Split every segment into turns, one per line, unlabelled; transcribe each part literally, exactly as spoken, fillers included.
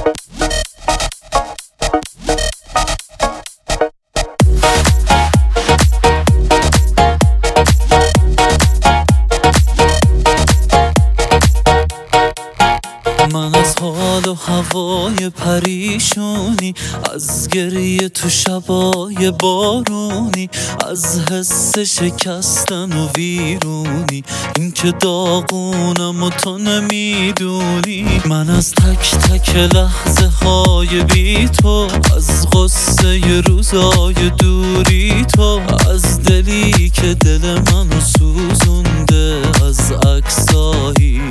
من از حال و هوای پریشونی، از گریه تو شبای بارونی، از حس شکستن و ویرونی، این که داغونم و تو نمیدونی. من از تک تک لحظه های بی تو، از غصه روزای دوری تو، از دلی که دل منو سوزونده، از عکسایی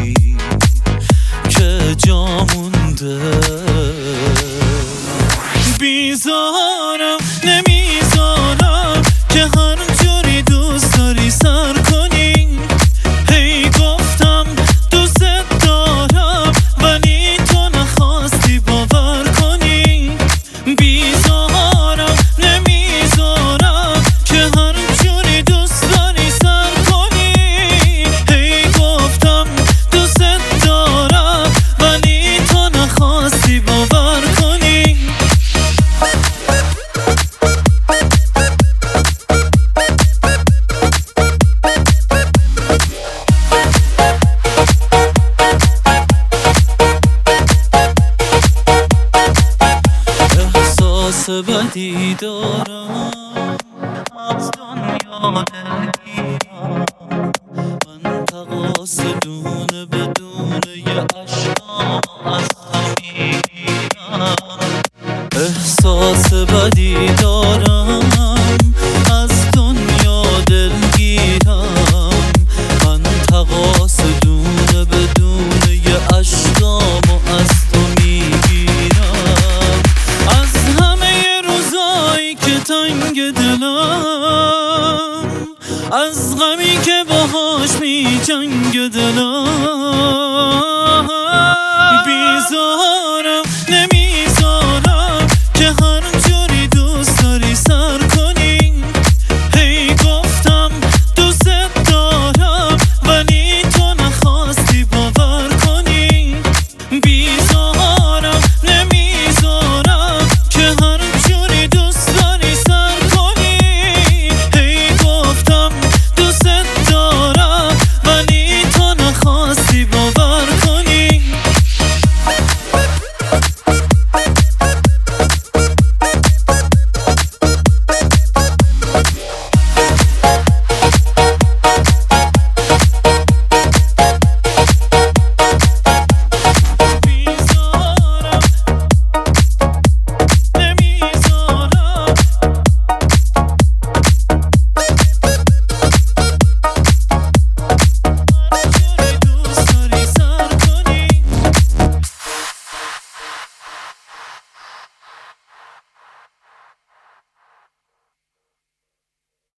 که جا مونده. بیزارم نمیذارم که هر جوری دوست داری سر کنی. هی گفتم دوست دارم ولی تو نخواستی باور کنی. بیزارم نمیذارم که هر جوری دوست داری سر کنی. هی گفتم دوست دارم ولی تو نخواستی باور کنی. احساس بدی دارم، از دنیا دلگیرم. من تقاص دونه بدون یه عشقام از تو میگیرم. احساس بدی دارم، از دنیا دلگیرم. من تقاص دونه بدون یه عشقام از تو میگیرم. از همه روزایی که تنگ دلم، از غمی که باهاش می جنگ دلم،